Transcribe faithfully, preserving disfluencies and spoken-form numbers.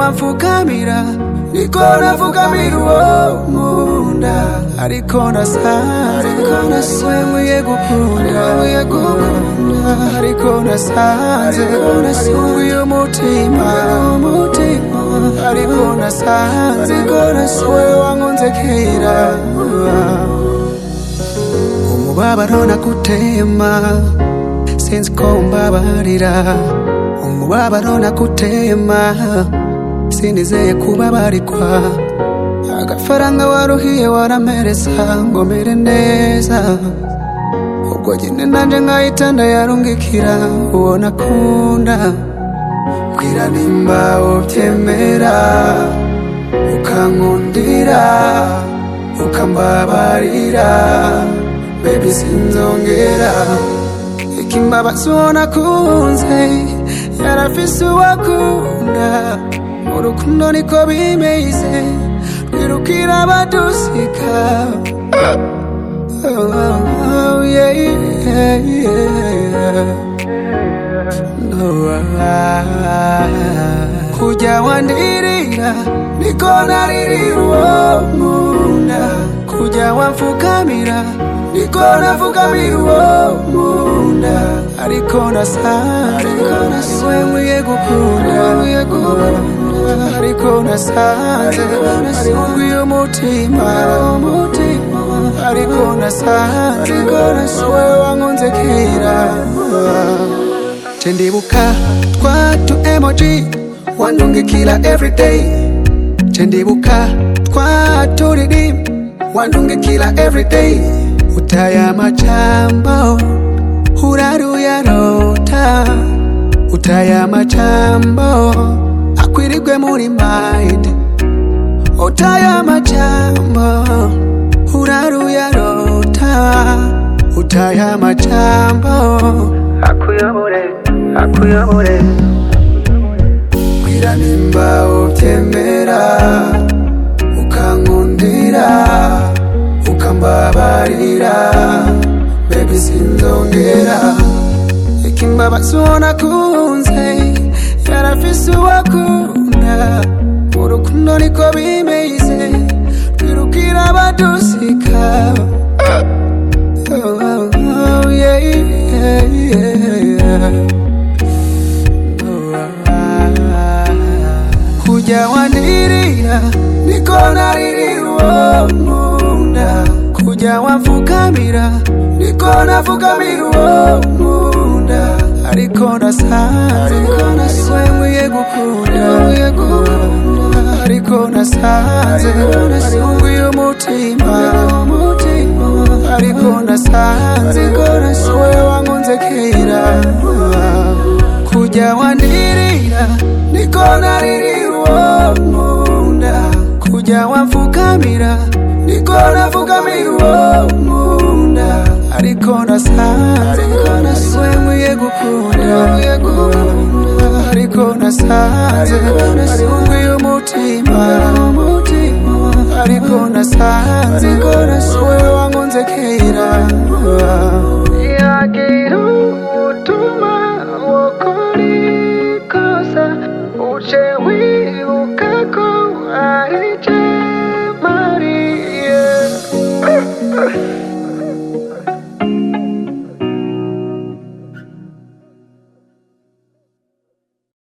wamfukamira niko nafukamira uwo nkunda ariko nasanze we nkwiye gukunda ariko nasanze uyu mutima ariko nasanze we wankunze kera umubabaro nakutema sinzi ko umbabarira umubabaro nakutema sinizeye kubabarikwa agafaranga waruhiye waramereza ngo mere neza ubwo nyine nanje nkahita ndayarungikira uwo nakunda bwira nimba ubyemera ukankundira ukambabarira baby sinzongera ikimbabazi uwo nakunze yarafise uwakunda urukundo niko bimeze twirukira abadusika oh, yeah, yeah, yeah. No, kujya wandirira niko naririra uwo nkunda kujya wamfukamira niko nafukamira uwo nkunda ariko nasanze we nkwiye gukunda ariko nasanze uyu mutima ariko nasanze we wankunze kera cendibuka twa tu emoji wandungikira everyday cendibuka twa turirim wandungikira everyday utaya machambo uraruyarota utaya machambo akwirigwe muri mind utaya machambo uraruyarota utaya machambo akuyobore akuyobore bwira nimba ubyemera ukankundira ukambabarira baby sinzongera ikimbabazi uwo nakunze yarafise uwakunda urukundo niko bimeze twirukira abadusika oh, oh, oh, yeah, yeah, yeah. Oh, ah, kujya wandirira niko naririra uwo nkunda kujya wamfukamira niko nafukamira uwo nkunda ariko nasanze we nkwiye gukunda ariko nasanze uyu mutima ariko nasanze we wankunze kera kujya wandirira niko naririra uwo nkunda kujya wamfukamira niko nafukamira uwo nkunda ariko nasanze we nkwiye gukunda ariko nasanze uyu mutima ariko nasanze we wankunze kera